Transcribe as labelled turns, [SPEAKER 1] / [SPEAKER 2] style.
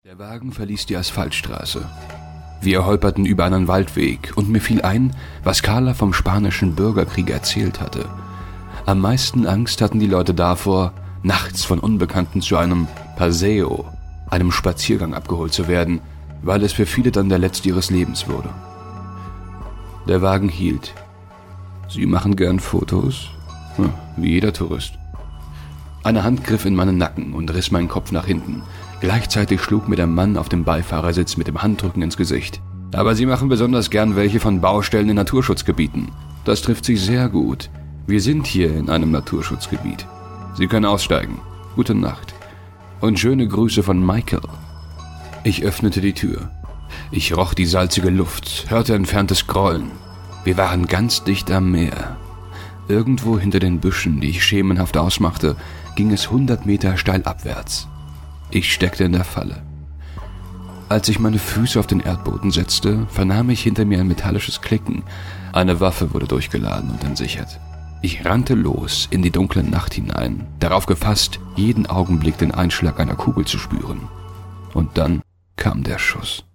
[SPEAKER 1] Der Wagen verließ die Asphaltstraße. Wir holperten über einen Waldweg und mir fiel ein, was Carla vom spanischen Bürgerkrieg erzählt hatte. Am meisten Angst hatten die Leute davor, nachts von Unbekannten zu einem Paseo, einem Spaziergang abgeholt zu werden, weil es für viele dann der letzte ihres Lebens wurde. Der Wagen hielt. Sie machen gern Fotos? Wie jeder Tourist. Eine Hand griff in meinen Nacken und riss meinen Kopf nach hinten. Gleichzeitig schlug mir der Mann auf dem Beifahrersitz mit dem Handrücken ins Gesicht. Aber Sie machen besonders gern welche von Baustellen in Naturschutzgebieten. Das trifft sich sehr gut. Wir sind hier in einem Naturschutzgebiet. Sie können aussteigen. Gute Nacht. Und schöne Grüße von Michael. Ich öffnete die Tür. Ich roch die salzige Luft, hörte entferntes Grollen. Wir waren ganz dicht am Meer. Irgendwo hinter den Büschen, die ich schemenhaft ausmachte, ging es 100 Meter steil abwärts. Ich steckte in der Falle. Als ich meine Füße auf den Erdboden setzte, vernahm ich hinter mir ein metallisches Klicken. Eine Waffe wurde durchgeladen und entsichert. Ich rannte los in die dunkle Nacht hinein, darauf gefasst, jeden Augenblick den Einschlag einer Kugel zu spüren. Und dann kam der Schuss.